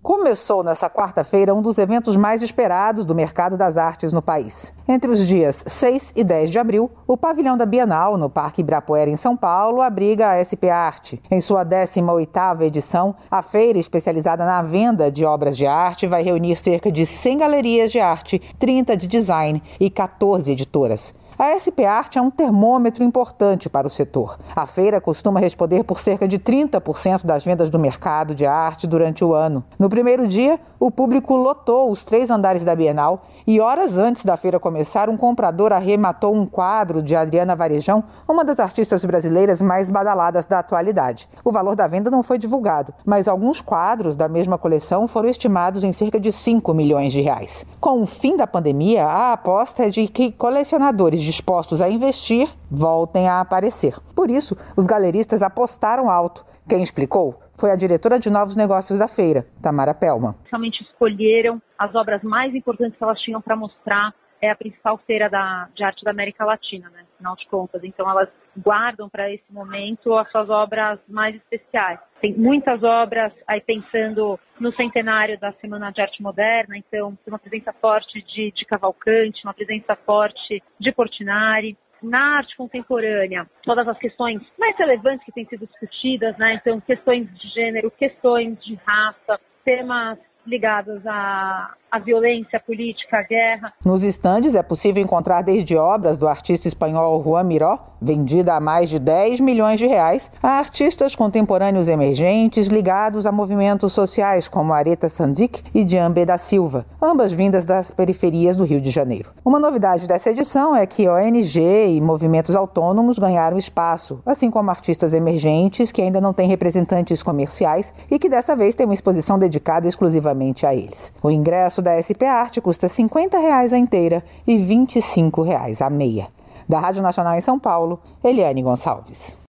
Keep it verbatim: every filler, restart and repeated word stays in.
Começou nessa quarta-feira um dos eventos mais esperados do mercado das artes no país. Entre os dias seis e dez de abril, o pavilhão da Bienal, no Parque Ibirapuera, em São Paulo, abriga a S P Arte. Em sua décima oitava edição, a feira, especializada na venda de obras de arte, vai reunir cerca de cem galerias de arte, trinta de design e quatorze editoras. A S P Arte é um termômetro importante para o setor. A feira costuma responder por cerca de trinta por cento das vendas do mercado de arte durante o ano. No primeiro dia, o público lotou os três andares da Bienal e horas antes da feira começar, um comprador arrematou um quadro de Adriana Varejão, uma das artistas brasileiras mais badaladas da atualidade. O valor da venda não foi divulgado, mas alguns quadros da mesma coleção foram estimados em cerca de cinco milhões de reais. Com o fim da pandemia, a aposta é de que colecionadores dispostos a investir voltem a aparecer. Por isso, os galeristas apostaram alto. Quem explicou foi a diretora de novos negócios da feira, Tamara Pellman. Realmente escolheram as obras mais importantes que elas tinham para mostrar. É a principal feira da, de arte da América Latina, né? Afinal de contas. Então elas guardam para esse momento as suas obras mais especiais. Tem muitas obras aí pensando no centenário da Semana de Arte Moderna, então tem uma presença forte de, de Cavalcante, uma presença forte de Portinari. Na arte contemporânea, todas as questões mais relevantes que têm sido discutidas, né? Então questões de gênero, questões de raça, temas ligados à, à violência política, à guerra. Nos estandes é possível encontrar desde obras do artista espanhol Juan Miró, vendida a mais de dez milhões de reais, a artistas contemporâneos emergentes ligados a movimentos sociais como Aretha Sanzik e Diambe da Silva, ambas vindas das periferias do Rio de Janeiro. Uma novidade dessa edição é que O N G e movimentos autônomos ganharam espaço, assim como artistas emergentes que ainda não têm representantes comerciais e que dessa vez têm uma exposição dedicada exclusivamente a eles. O ingresso da S P Arte custa cinquenta reais a inteira e vinte e cinco reais a meia. Da Rádio Nacional em São Paulo, Eliane Gonçalves.